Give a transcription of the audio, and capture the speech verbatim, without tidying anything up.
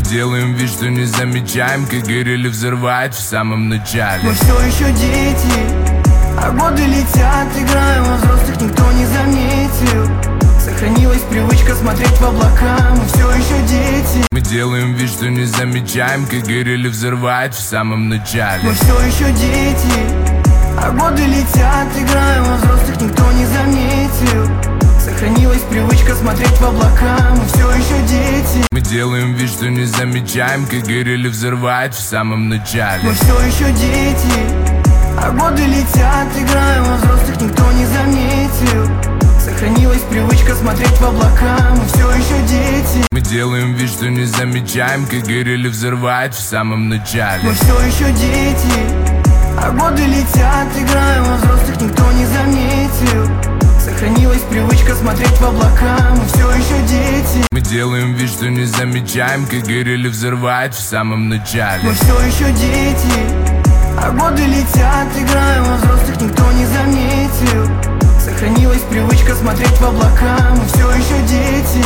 делаем вид, что не замечаем, как горели взрывать в самом начале. Мы все еще дети, а годы летят, играем во взрослых, никто не заметил. Сохранилась привычка смотреть в облака, мы все еще дети. Мы делаем вид, что не замечаем, как горели взрывать в самом начале. Мы все еще дети, а годы летят, играем во взрослых, никто не заметил. Сохранилась привычка смотреть в облака, мы все еще дети. Мы делаем вид, что не замечаем, как горели взрывать в самом начале. Мы все еще дети, а годы летят, играем во взрослых, никто не заметил. Сохранилась привычка смотреть в облака, мы все еще дети. Мы делаем вид, что не замечаем, как горели взрывать в самом начале. Мы все еще дети, а годы летят, играем во взрослых, никто не заметил. Сохранилась привычка смотреть в облака, мы все еще дети. Мы делаем вид, что не замечаем, как горели взрывать в самом начале. Мы все еще дети, а годы летят, играем во взрослых, никто не заметил. Сохранилась привычка смотреть в облака, мы все еще дети.